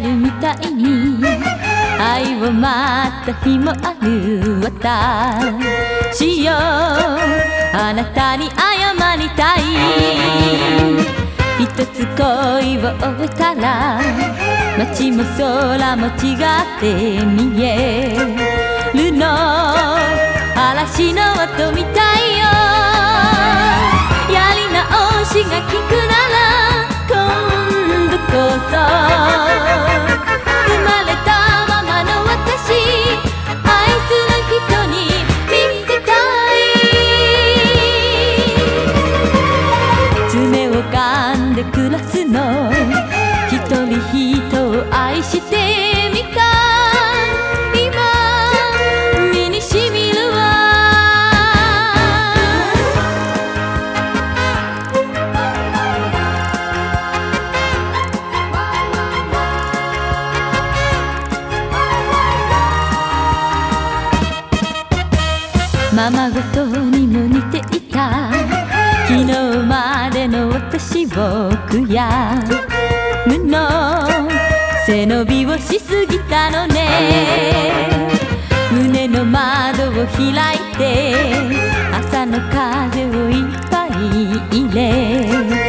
るみたいに愛を待った日もある私よ、あなたに謝りたい。一つ恋を終えたら街も空も違って見えるの、嵐の音みたいよ。やり直しがきくなら今度こそ、生まれたままの私、愛する人に見せたい。爪を噛んで暮らすの、一人人を愛してみた。今身にしみるわ。ままごとにも似ていた昨日までの私を悔やむの、背伸びをしすぎたのね。胸の窓を開いて朝の風をいっぱい入れ